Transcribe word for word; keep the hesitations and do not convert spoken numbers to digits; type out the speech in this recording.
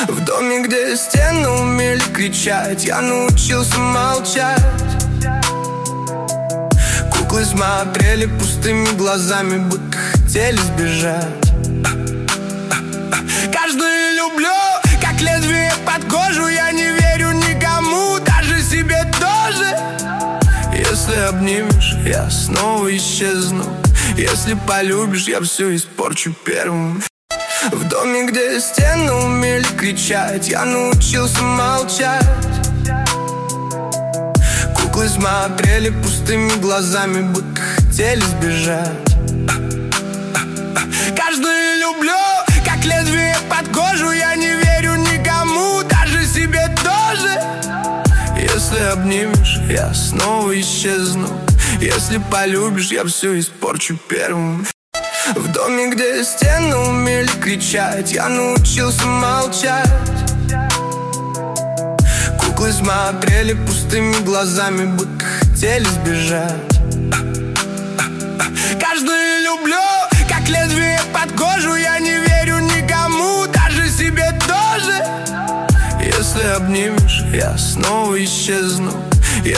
В доме, где стены умели кричать, я научился молчать. Куклы смотрели пустыми глазами, будто хотели сбежать. Каждую люблю, как лезвие под кожу. Я не верю никому, даже себе тоже. Если обнимешь, я снова исчезну. Если полюбишь, я все испорчу первым. В доме, где стены умели кричать, я научился молчать. Куклы смотрели пустыми глазами, будто хотели сбежать. Каждую люблю, как лезвие под кожу. Я не верю никому, даже себе тоже. Если обнимешь, я снова исчезну. Если полюбишь, я все испорчу первым. В доме, где стены умели кричать, я научился молчать. Куклы смотрели пустыми глазами, будто хотели сбежать. Каждую люблю, как лезвие под кожу. Я не верю никому, даже себе тоже. Если обнимешь, я снова исчезну.